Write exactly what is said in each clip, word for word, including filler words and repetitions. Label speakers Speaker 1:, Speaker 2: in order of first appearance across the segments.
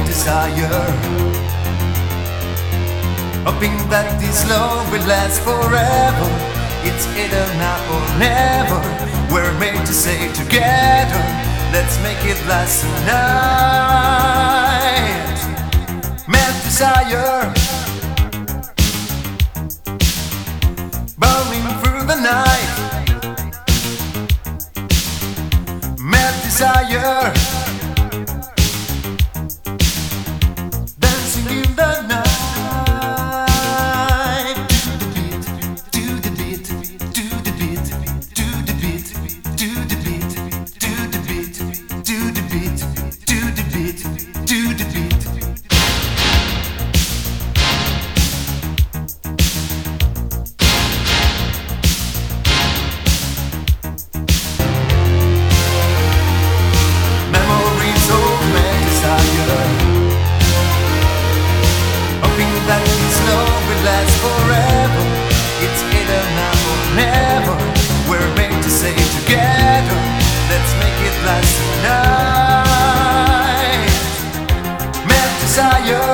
Speaker 1: mad desire, hoping that this love will last forever. It's either now or never. We're made to stay together. Let's make it last tonight. Mad desire, burning through the night. Mad desire, dancing in the night. To the beat, to the beat, to the beat, to the beat, to the beat, to the beat, to the beat, to the beat, to the beat. Memories of mad desire, hoping that this love will last forever. It's either now or never. We're made to stay together. Let's make it last tonight. Mad desire,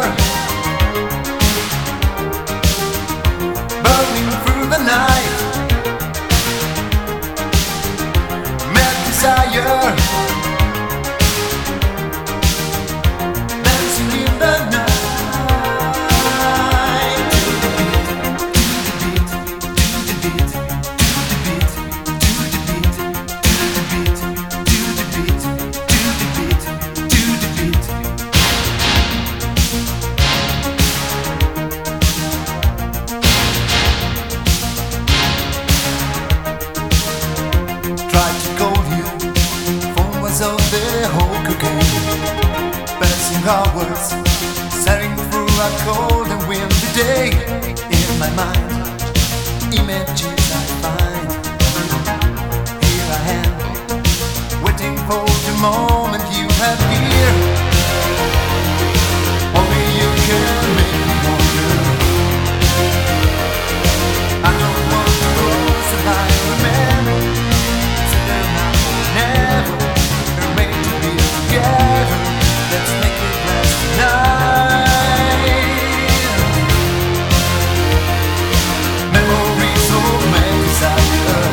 Speaker 1: burning through the night. Mad desire, dancing in the night. Tried to call you, phone was on the hook again. Passing hours, staring through a cold and windy day. In my mind, images I find. Here I am, waiting for the moment you have here. Only you can make me wonder. I don't want to close the line, remember. Never, we're made to be together. Let's make it last tonight. Memories of mad desire,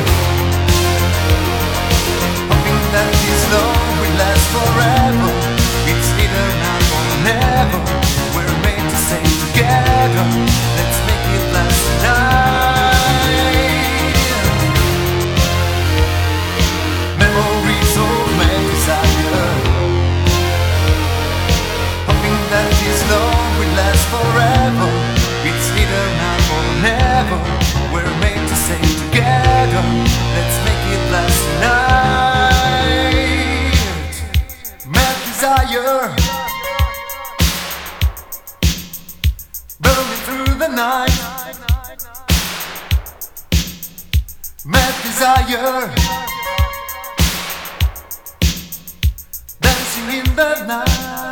Speaker 1: hoping that this love will last forever. It's either now or never. We're made to stay together. Let's make it last tonight. Memories of mad desire, hoping that this love will last forever. It's either now or never. We're made to stay together. Let's make it last tonight. Mad desire, burning through the night. Mad desire, dancing in the night.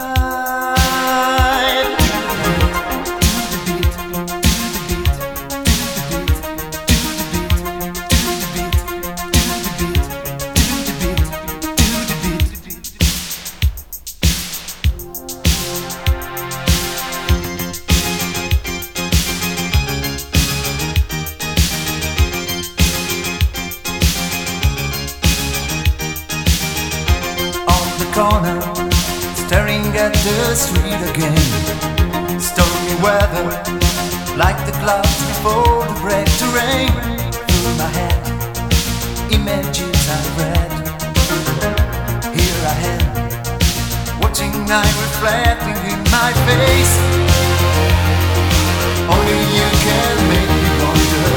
Speaker 1: To the beat, to the beat, to the beat, to the beat, to the beat, to the beat, to the beat, to the beat. On the corner, staring at the street again. Stormy weather, like the clouds before the break to rain. Through my head, images I read. Here I am, watching night reflecting in my face. Only you can make me wonder.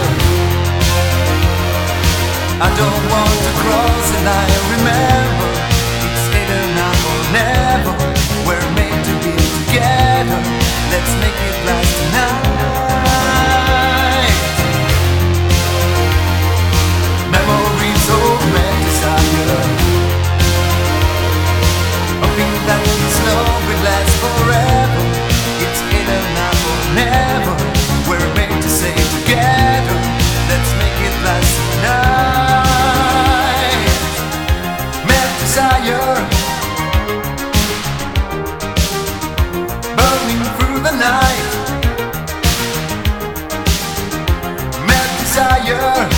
Speaker 1: I don't want to cross the line, remember. It's either now or never. We're made to be together. Let's make it last tonight. Memories of mad desire, hoping that this love will last forever. It's either now or never. We're made to stay together. Let's make it last tonight. Mad desire, fire.